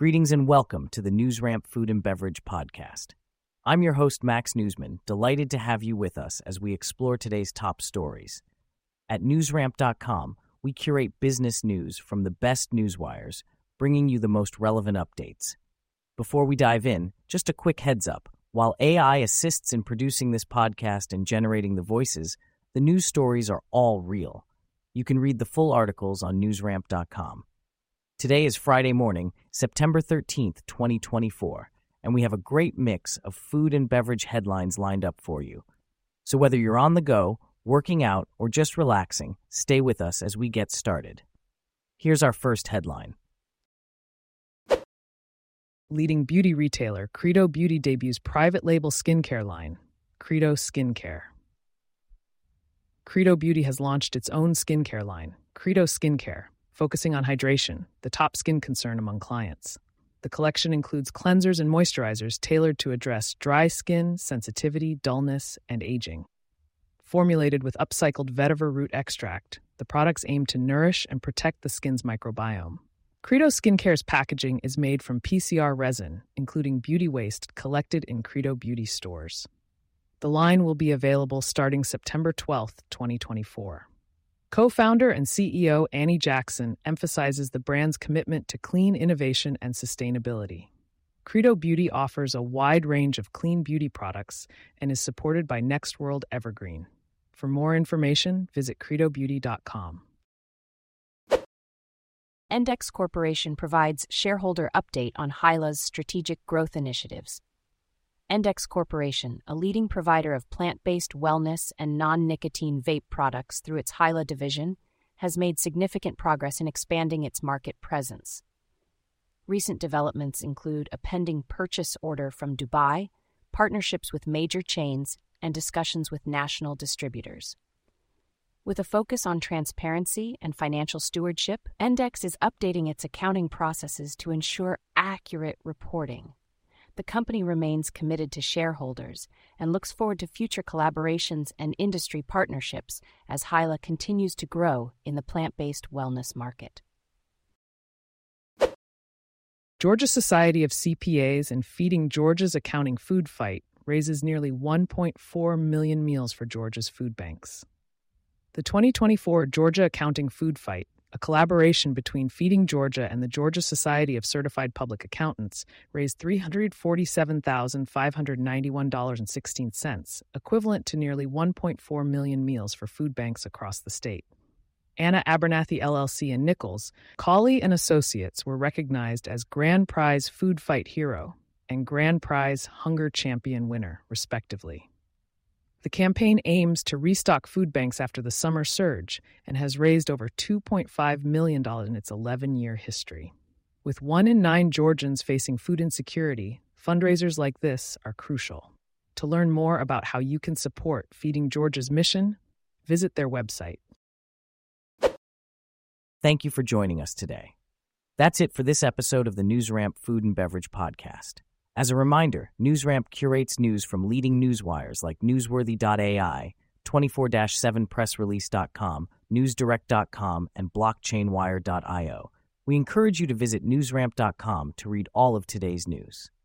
Greetings and welcome to the NewsRamp Food and Beverage Podcast. I'm your host, Max Newsman, delighted to have you with us as we explore today's top stories. At newsramp.com, we curate business news from the best newswires, bringing you the most relevant updates. Before we dive in, just a quick heads up. While AI assists in producing this podcast and generating the voices, the news stories are all real. You can read the full articles on newsramp.com. Today is Friday morning, September 13th, 2024, and we have a great mix of food and beverage headlines lined up for you. So whether you're on the go, working out, or just relaxing, stay with us as we get started. Here's our first headline. Leading beauty retailer Credo Beauty debuts private label skincare line, Credo Skincare. Credo Beauty has launched its own skincare line, Credo Skincare, focusing on hydration, the top skin concern among clients. The collection includes cleansers and moisturizers tailored to address dry skin, sensitivity, dullness, and aging. Formulated with upcycled vetiver root extract, the products aim to nourish and protect the skin's microbiome. Credo Skincare's packaging is made from PCR resin, including beauty waste collected in Credo Beauty stores. The line will be available starting September 12th, 2024. Co-founder and CEO Annie Jackson emphasizes the brand's commitment to clean innovation and sustainability. Credo Beauty offers a wide range of clean beauty products and is supported by Nextworld Evergreen. For more information, visit credobeauty.com. Endex Corporation provides shareholder update on Hyla's strategic growth initiatives. Endex Corporation, a leading provider of plant-based wellness and non-nicotine vape products through its Hyla division, has made significant progress in expanding its market presence. Recent developments include a pending purchase order from Dubai, partnerships with major chains, and discussions with national distributors. With a focus on transparency and financial stewardship, Endex is updating its accounting processes to ensure accurate reporting. The company remains committed to shareholders and looks forward to future collaborations and industry partnerships as Hyla continues to grow in the plant-based wellness market. Georgia Society of CPAs and Feeding Georgia's Accounting Food Fight raises nearly 1.4 million meals for Georgia's food banks. The 2024 Georgia Accounting Food Fight, a collaboration between Feeding Georgia and the Georgia Society of Certified Public Accountants, raised $347,591.16, equivalent to nearly 1.4 million meals for food banks across the state. Anna Abernathy LLC and Nichols, Cawley and Associates were recognized as Grand Prize Food Fight Hero and Grand Prize Hunger Champion winner, respectively. The campaign aims to restock food banks after the summer surge and has raised over $2.5 million in its 11-year history. With 1 in 9 Georgians facing food insecurity, fundraisers like this are crucial. To learn more about how you can support Feeding Georgia's mission, visit their website. Thank you for joining us today. That's it for this episode of the NewsRamp Food and Beverage Podcast. As a reminder, NewsRamp curates news from leading newswires like Newsworthy.ai, 24/7pressrelease.com, NewsDirect.com, and BlockchainWire.io. We encourage you to visit newsramp.com to read all of today's news.